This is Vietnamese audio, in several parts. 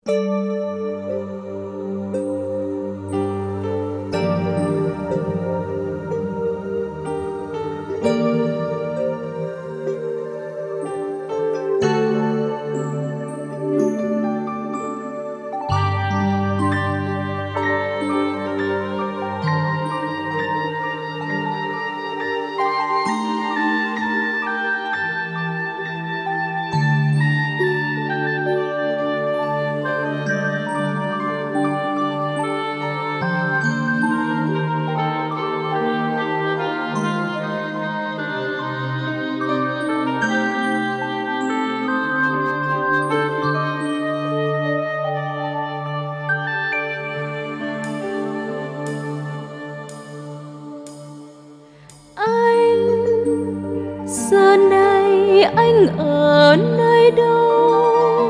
Giờ này anh ở nơi đâu?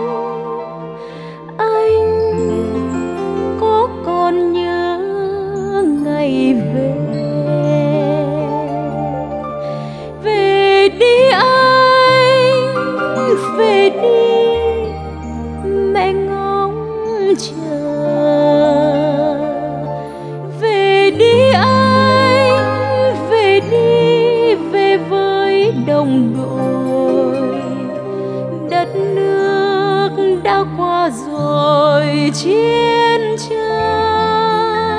Anh có còn nhớ ngày về? Về đi anh, về đi, mẹ ngóng chờ. Về đi anh, về đi, về với đồng đội. Đất nước đã qua rồi chiến tranh.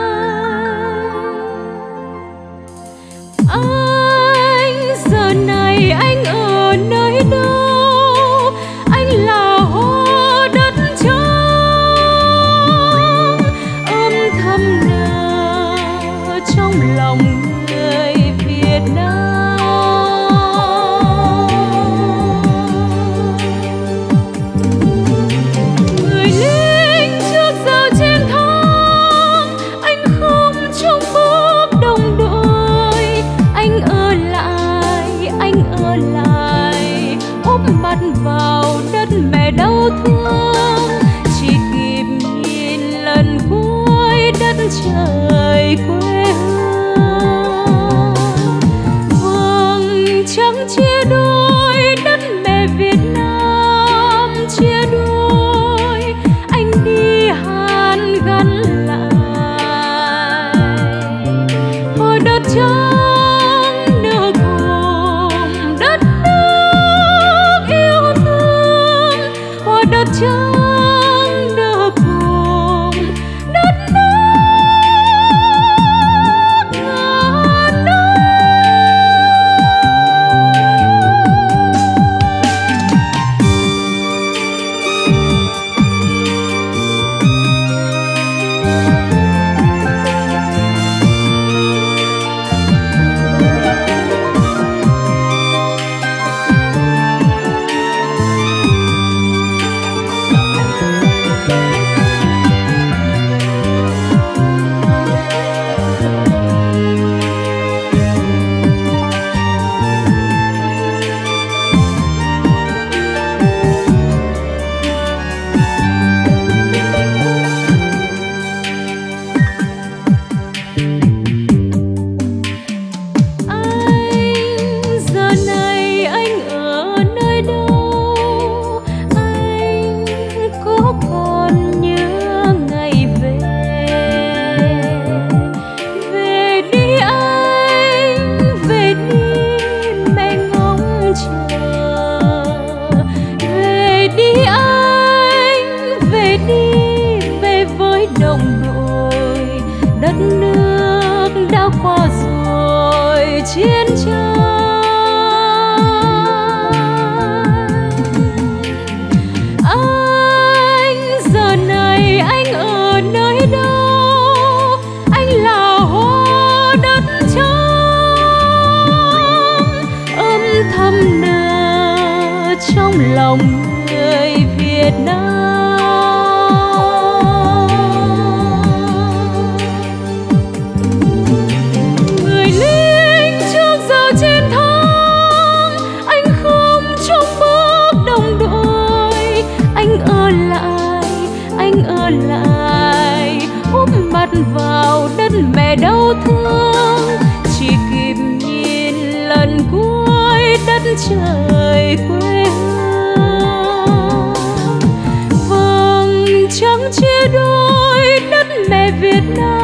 Anh giờ này anh ở nơi đâu? Anh là hoa đất trắng âm thầm nở trong lòng người Việt Nam. Người lính trước giờ chiến thắng, anh không chung bước đồng đội. Anh ở lại, úp mặt vào đất mẹ đau thương. Chỉ kịp nhìn lần cuối đất trời quê hương. Vầng trăng chia đôi đất mẹ Việt Nam, chia đôi anh đi hàn gắn lại. Hồi đất trắng nở cùng đất nước yêu thương. Hồi đất trắng nở cùng đất nước ngàn năm. Đất nước đã qua rồi chiến tranh. Anh giờ này anh ở nơi đâu? Anh là hoa đất trắng âm thầm nở trong lòng người Việt Nam. Anh ở lại, úp mặt vào đất mẹ đau thương. Chỉ kịp nhìn lần cuối đất trời quê hương. Vầng trăng chia đôi đất mẹ Việt Nam.